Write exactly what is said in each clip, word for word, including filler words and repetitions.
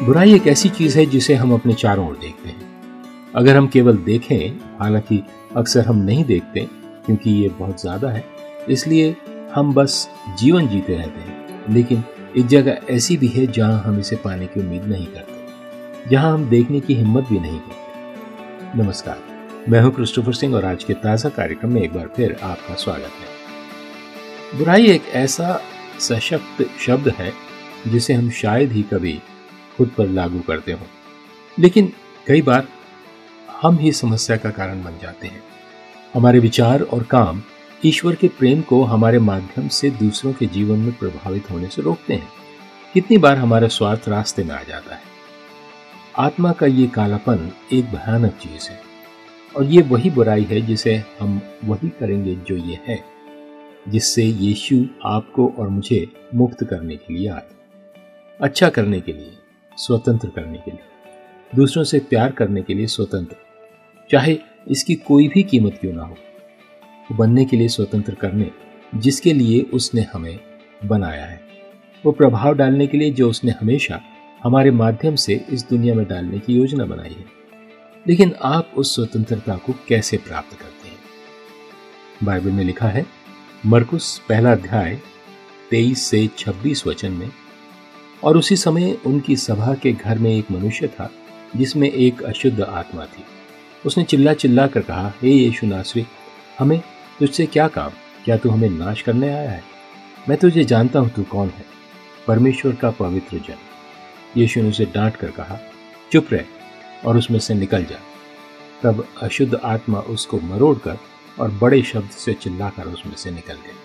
बुराई एक ऐसी चीज है जिसे हम अपने चारों ओर देखते हैं। अगर हम केवल देखें, हालांकि अक्सर हम नहीं देखते क्योंकि ये बहुत ज्यादा है, इसलिए हम बस जीवन जीते रहते हैं। लेकिन एक जगह ऐसी भी है जहां हम इसे पाने की उम्मीद नहीं करते, जहां हम देखने की हिम्मत भी नहीं करते। नमस्कार, मैं हूं क्रिस्टोफर सिंह और आज के ताजा कार्यक्रम में एक बार फिर आपका स्वागत है। बुराई एक ऐसा सशक्त शब्द है जिसे हम शायद ही कभी खुद पर लागू करते हो, लेकिन कई बार हम ही समस्या का कारण बन जाते हैं। हमारे विचार और काम ईश्वर के प्रेम को हमारे माध्यम से दूसरों के जीवन में प्रभावित होने से रोकते हैं। कितनी बार हमारा स्वार्थ रास्ते में आ जाता है। आत्मा का ये कालापन एक भयानक चीज है, और ये वही बुराई है जिसे हम वही करेंगे जो ये है, जिससे यीशु आपको और मुझे मुक्त करने के लिए आए, अच्छा करने के लिए, स्वतंत्र करने के लिए, दूसरों से प्यार करने के लिए स्वतंत्र, चाहे इसकी कोई भी कीमत क्यों ना हो, बनने के लिए स्वतंत्र करने जिसके लिए उसने हमें बनाया है, वो प्रभाव डालने के लिए जो उसने हमेशा हमारे माध्यम से इस दुनिया में डालने की योजना बनाई है। लेकिन आप उस स्वतंत्रता को कैसे प्राप्त करते हैं? बाइबल में लिखा है, मरकुस पहला अध्याय तेईस से छब्बीस वचन में, और उसी समय उनकी सभा के घर में एक मनुष्य था जिसमें एक अशुद्ध आत्मा थी। उसने चिल्ला चिल्ला कर कहा, हे यीशु नासरी, हमें तुझसे क्या काम? क्या तू हमें नाश करने आया है? मैं तुझे जानता हूं तू कौन है, परमेश्वर का पवित्र जन। यीशु ने उसे डांट कर कहा, चुप रह और उसमें से निकल जा। तब अशुद्ध आत्मा उसको मरोड़ कर और बड़े शब्द से चिल्लाकर उसमें से निकल गई।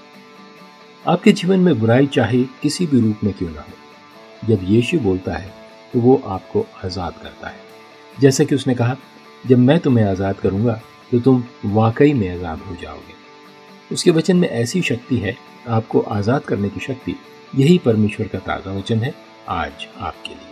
आपके जीवन में बुराई चाहे किसी भी रूप में क्यों ना हो, जब यीशु बोलता है तो वो आपको आज़ाद करता है। जैसे कि उसने कहा, जब मैं तुम्हें आज़ाद करूंगा तो तुम वाकई में आज़ाद हो जाओगे। उसके वचन में ऐसी शक्ति है, आपको आज़ाद करने की शक्ति। यही परमेश्वर का ताज़ा वचन है आज आपके लिए।